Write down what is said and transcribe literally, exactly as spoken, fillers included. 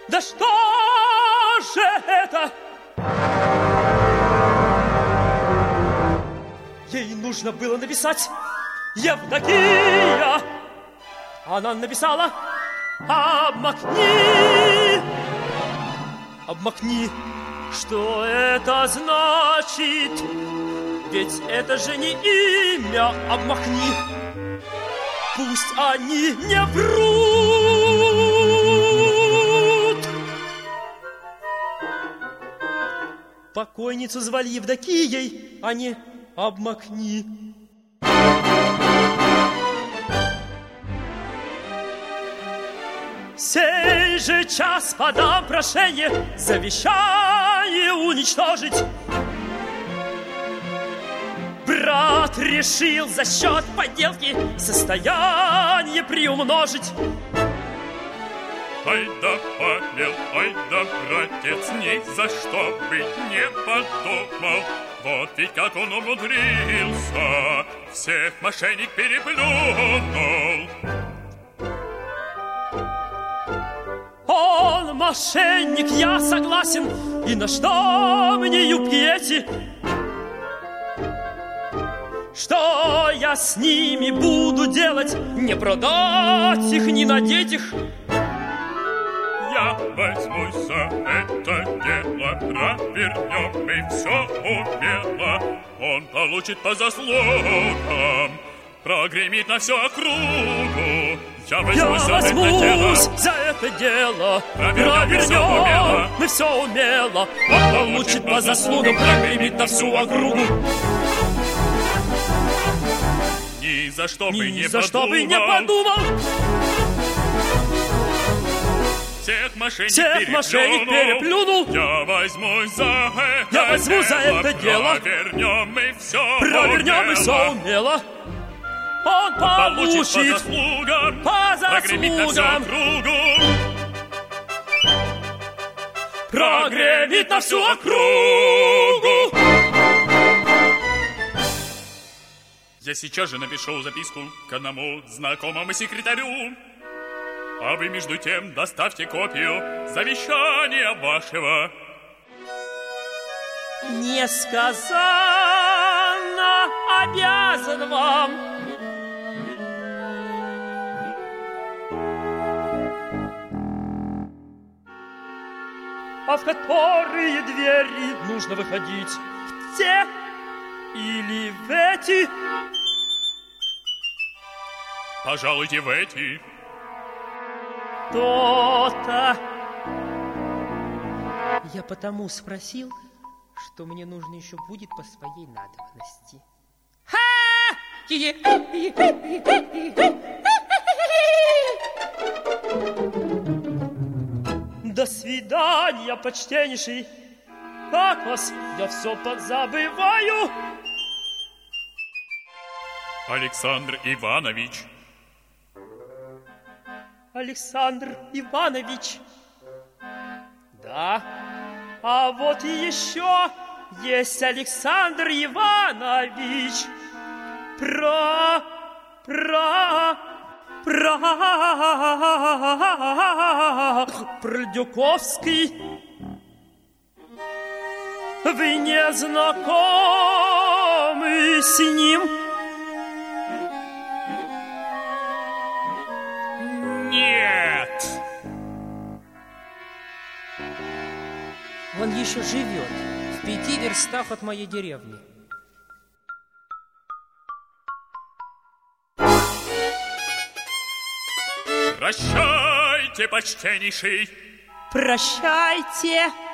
Да что же это? Ей нужно было написать Евдокия. Она написала «Обмакни». Обмакни. Что это значит? Ведь это же не имя. Обмакни. Пусть они не врут. Покойницу звали Евдокией, а не Обмакни. Сей же час подам прошение завещание уничтожить. Брат решил за счет подделки состояние приумножить. Ай да Павел, ай да братец, ни за что быть не подумал. Вот ведь как он умудрился, всех мошенник переплюнул. Он мошенник, я согласен. И на что мне юбки эти? Что я с ними буду делать? Не продать их, не надеть их. Я возьмусь за это дело, провернем мы все умело. Он получит по заслугам, прогремит на всю округу. Я возьмусь, Я за, возьмусь это дело. за это дело. Провернем, Провернем мы все умело. мы все умело. Он получит по заслугам, прогремит на всю округу. Ни за что бы Ни не за что бы не подумал. подумал. Всех мошенник Всех мошенник переплюнул. Я возьмусь за это Я возьму за дело. это дело. Провернем мы все Провернем мы все умело. Он Получит по получит заслугам, по прогремит на всю заслугам, округу. прогремит на всю округу. Я сейчас же напишу записку к одному знакомому секретарю. А вы между тем доставьте копию завещания вашего. Несказанно обязан вам. А в которые двери нужно выходить? В те или в эти? Пожалуйте в эти. То-то. Я потому спросил, что мне нужно еще будет по своей надобности. До свидания, почтеннейший. Как вас? Я все подзабываю. Александр Иванович. Александр Иванович. Да. А вот и еще есть Александр Иванович. Про... Про... Про... Продюковский. Вы не знакомы с ним? Нет. Он еще живет в пяти верстах от моей деревни. Прощайте, почтеннейший. Прощайте.